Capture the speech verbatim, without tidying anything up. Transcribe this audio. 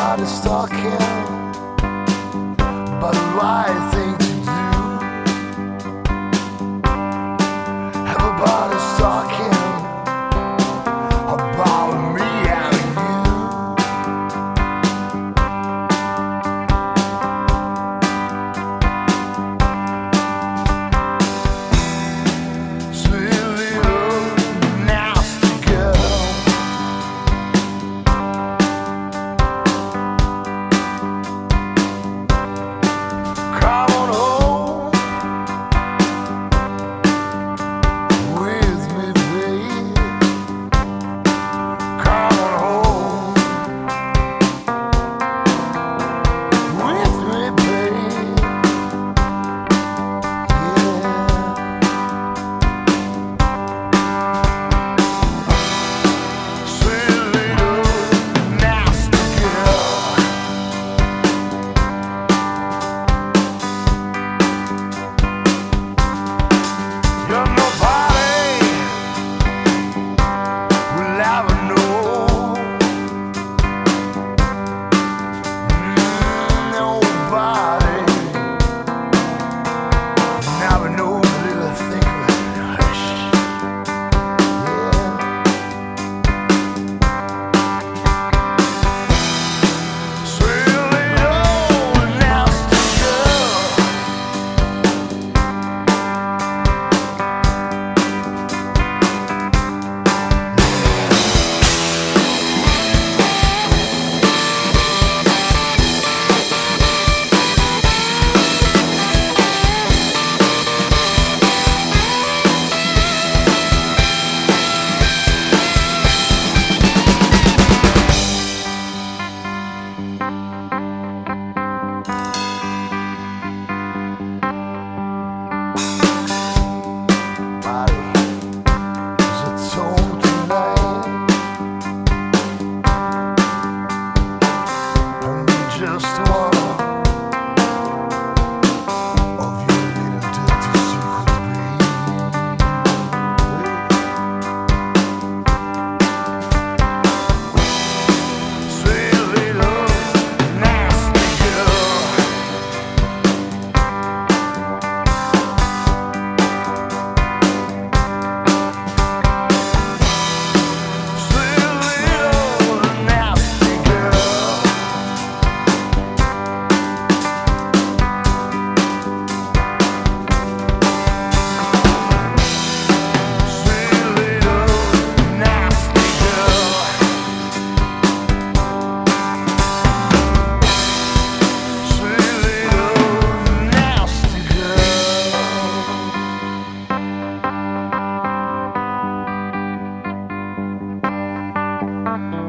Everybody's talking about the right thing to do. Everybody's talking about me and you. Sweet little nasty girl. Come on home with me, babe. Come on home with me, babe. Yeah. Sweet little nasty girl. You're nobody will ever know. Mm, Nobody never know the little thing of it. Hush. Yeah. Sweet little nasty girl. Body is a tone tonight, and just one of your little dirty secrets, babe. Sweet little nasty girl. Sweet little nasty girl. Sweet little nasty girl. Sweet little nasty girl.